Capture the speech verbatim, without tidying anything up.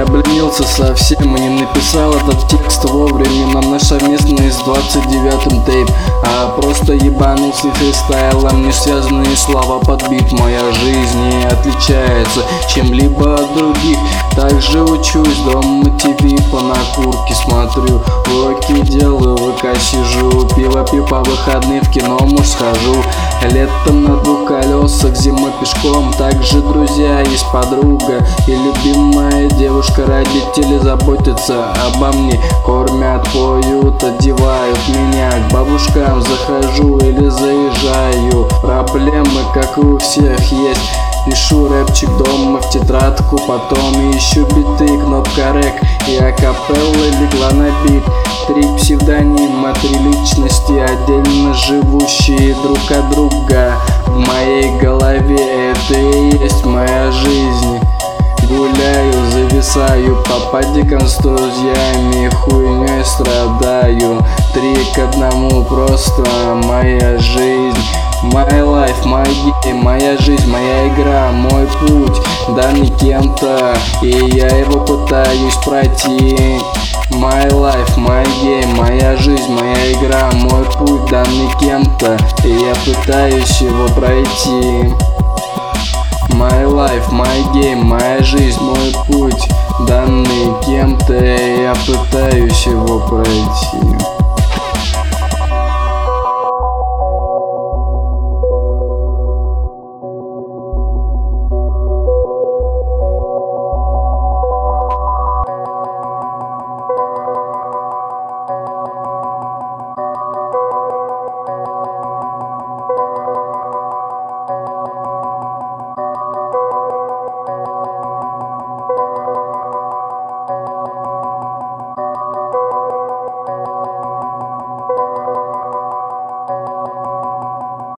Я обленился совсем и не написал этот текст вовремя на наш совместный с двадцать девятым тейп, а просто ебанулся фристайлом, не связанные слова под бит. Моя жизнь не отличается чем-либо от других. Также учусь дома, ТВ по накурке смотрю, уроки делаю, в ВК сижу, пиво пью по выходным, в кино муж схожу. Летом на двух колесах, зимой пешком. Также друзья, есть подруга и любимая девушка. Родители заботятся обо мне, кормят, поют, одевают меня. К бабушкам захожу или заезжаю. Проблемы, как и у всех, есть. Пишу рэпчик дома в тетрадку, потом ищу биты, кнопка рэк и акапелла легла на бит. Три псевдонима, три личности, отдельно живущие друг от друга. В моей голове это и есть моя жизнь. Гуляю, зависаю по падикам с друзьями, хуйней страдаю. Три к одному, просто моя жизнь. My life, my game, моя жизнь, моя игра, мой путь, данный кем-то, и я его пытаюсь пройти. My life, my game, моя жизнь, моя игра, мой путь, данный кем-то, и я пытаюсь его пройти. My life, my game, моя жизнь, мой путь, данный кем-то, и я пытаюсь его пройти.